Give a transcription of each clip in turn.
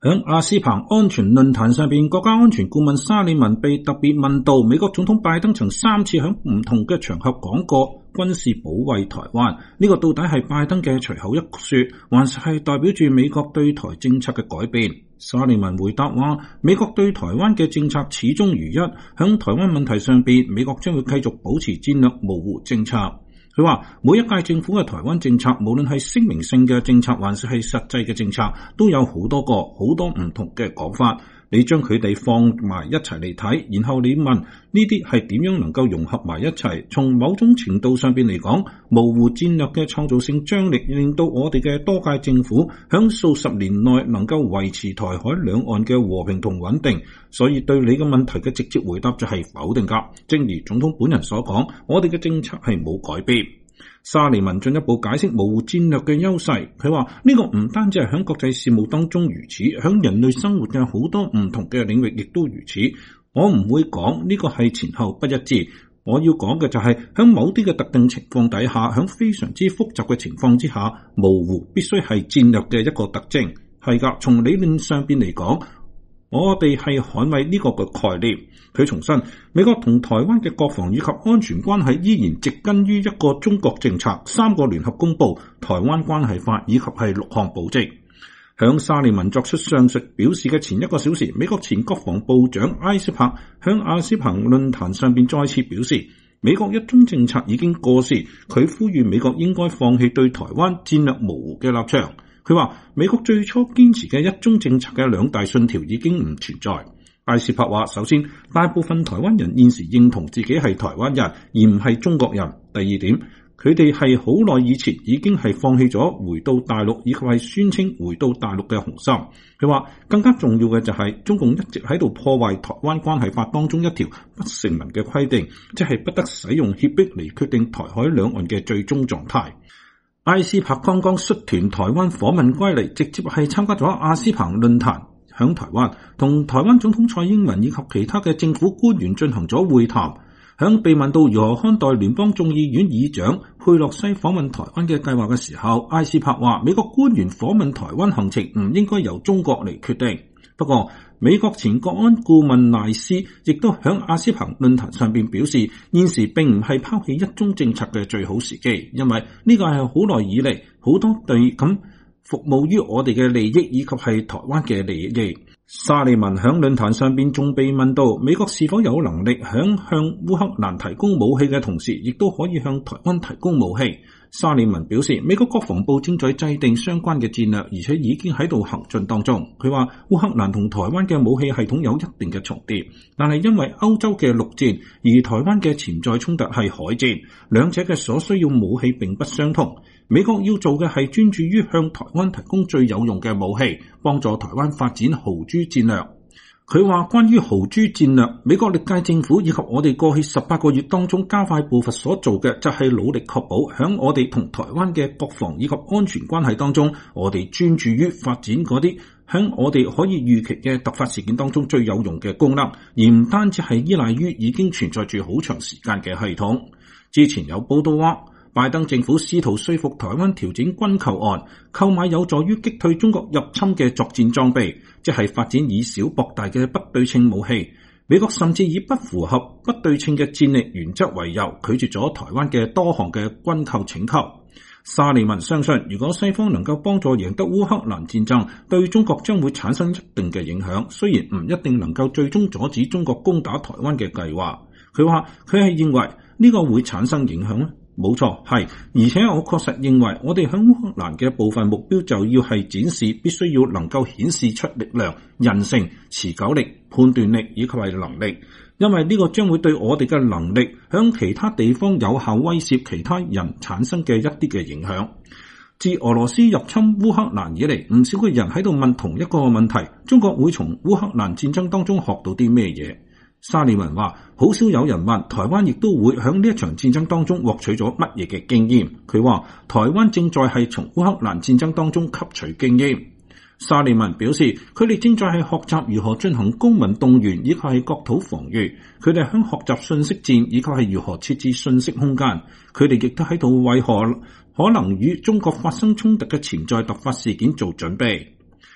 響阿斯彭安全論壇上邊，國家安全顧問沙利文被特別問到，美國總統拜登曾3次響唔同嘅場合講過軍事保衛台灣，呢個到底係拜登嘅隨口一說，還是係代表住美國對台政策嘅改變？沙利文回答話，美國對台灣嘅政策始終如一，響台灣問題上邊，美國將會繼續保持戰略模糊政策。佢話每一屆政府嘅台灣政策，無論係聲明性嘅政策還是係實際嘅政策，都有好多唔同嘅講法。你將佢哋放埋一齊嚟睇，然後你問呢啲係點樣能夠融合埋一齊？從某種程度上邊嚟講，模糊戰略嘅創造性張力，令到我哋嘅多屆政府響數十年內能夠維持台海兩岸嘅和平同穩定。所以對你嘅問題嘅直接回答就係否定㗎。正如總統本人所講，我哋嘅政策係冇改變。沙利文進一步解釋模糊戰略嘅優勢，佢話呢個唔單止係響國際事務當中如此，響人類生活嘅好多唔同嘅領域亦都如此。我唔會講呢個係前後不一致，我要講嘅就係響某啲嘅特定情況底下，響非常之複雜嘅情況之下，模糊必須係戰略嘅一個特徵。係㗎，從理論上邊嚟講，我哋係捍衛呢個嘅概念。佢重申，美國同台灣嘅國防以及安全關係依然植根於一個中國政策、3個聯合公報、台灣關係法以及係6項保證。響沙利文作出上述表示嘅前1個小時，美國前國防部長埃斯珀響阿斯彭論壇上邊再次表示，美國一中政策已經過時，佢呼籲美國應該放棄對台灣戰略模糊嘅立場。佢話美國最初堅持嘅一中政策嘅2大信條已經唔存在。艾斯珀話，首先，大部分台灣人現時認同自己係台灣人，而唔係中國人。第二點，佢哋係好耐以前已經係放棄咗回到大陸以及係宣稱回到大陸嘅雄心。佢話更加重要嘅就係中共一直喺度破壞台灣關係法當中一條不成文嘅規定，即係不得使用脅迫嚟決定台海兩岸嘅最終狀態。艾斯珀剛剛率團台灣訪問歸嚟，直接係參加咗阿斯彭論壇。響台灣同台灣總統蔡英文以及其他嘅政府官員進行咗會談。響被問到如何看待聯邦眾議院議長佩洛西訪問台灣嘅計劃嘅時候，艾斯珀話美國官員訪問台灣行程唔應該由中國嚟決定。不過美國前國安顧問賴斯亦都響阿斯彭論壇上邊表示，現時並唔係拋棄一中政策嘅最好時機，因為呢個係好耐以嚟好多對咁服務於我哋嘅利益以及係台灣嘅利益。沙利文響論壇上邊仲被問到美國是否有能力向烏克蘭提供武器嘅同時，亦都可以向台灣提供武器。沙利文表示，美國國防部正在制定相關嘅戰略，而且已經喺度行進當中。佢話烏克蘭同台灣嘅武器系統有一定嘅重疊，但係因為歐洲嘅陸戰，而台灣嘅潛在衝突係海戰，兩者嘅所需要武器並不相同。美國要做嘅係專注於向台灣提供最有用嘅武器，幫助台灣發展豪豬戰略。佢話關於豪豬戰略，美國歷屆政府以及我哋過去18個月當中加快步伐所做嘅，就係努力確保響我哋同台灣嘅國防以及安全關係當中，我哋專注於發展嗰啲響我哋可以預期嘅突發事件當中最有用嘅功能，而唔單止係依賴於已經存在住好長時間嘅系統。之前有報道話，拜登政府試圖說服台灣調整軍購案，購買有助於擊退中國入侵嘅作戰裝備，即係發展以小博大嘅不對稱武器。美國甚至以不符合不對稱嘅戰力原則為由，拒絕咗台灣嘅多項嘅軍購請求。沙利文相信，如果西方能夠幫助贏得烏克蘭戰爭，對中國將會產生一定嘅影響，雖然唔一定能夠最終阻止中國攻打台灣嘅計劃。佢話佢係認為呢個會產生影響。冇錯，係，而且我確實認為我哋喺烏克蘭嘅部分目標就要係展示，必須要能夠顯示出力量、韌性、持久力、判斷力以及係能力，因為呢個將會對我哋嘅能力響其他地方有效威懾其他人產生嘅一啲嘅影響。自俄羅斯入侵烏克蘭以嚟，唔少嘅人喺度問同一個問題：中國會從烏克蘭戰爭當中學到啲咩嘢？沙利文話，好少有人問台灣亦都會響呢一場戰爭當中獲取咗乜嘢嘅經驗。佢話台灣正在係從烏克蘭戰爭當中吸取經驗。沙利文表示，佢哋正在係學習如何進行公民動員以及係國土防禦，佢哋響學習信息戰以及係如何設置信息空間，佢哋亦都喺度為何可能與中國發生衝突嘅潛在突發事件做準備。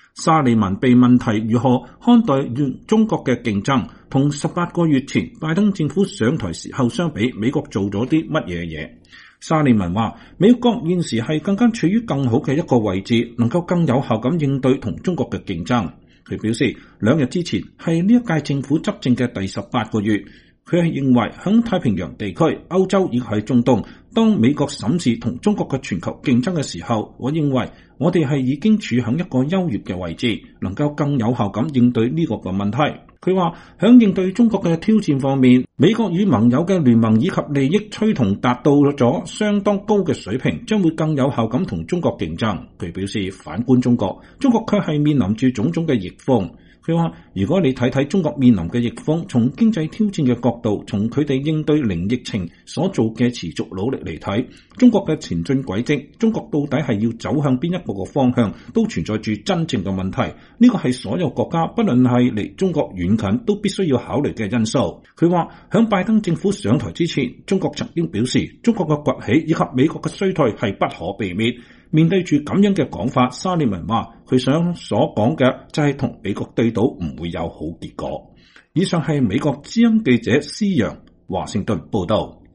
沙利文被問提如何看待中國嘅競爭，同18個月前拜登政府上台時候相比，美國做咗啲乜嘢嘢？沙利文話：美國現時係更加處於更好嘅一個位置，能夠更有效咁應對同中國嘅競爭。佢表示，2日之前係呢一屆政府執政嘅第18個月。佢係認為喺太平洋地區、歐洲以及喺中東，當美國審視同中國嘅全球競爭嘅時候，我認為我哋係已經處喺一個優越嘅位置，能夠更有效咁應對呢個嘅問題。佢話喺應對中國嘅挑戰方面，美國與盟友嘅聯盟以及利益趨同達到咗相當高嘅水平，將會更有效咁同中國競爭。佢表示，反觀中國卻係面臨住種種嘅逆風。佢話：如果你睇睇中國面臨嘅逆風，從經濟挑戰嘅角度，從佢哋應對零疫情所做嘅持續努力嚟睇，中國嘅前進軌跡，中國到底係要走向邊一個嘅方向，都存在住真正嘅問題。呢個係所有國家，不論係離中國遠近，都必須要考慮嘅因素。佢話：響拜登政府上台之前，中國曾經表示，中國嘅崛起以及美國嘅衰退係不可避免。面對住咁樣嘅講法，沙利文話佢想所講嘅就係同美國對賭唔會有好結果。以上係美國之音記者施陽華盛頓報道。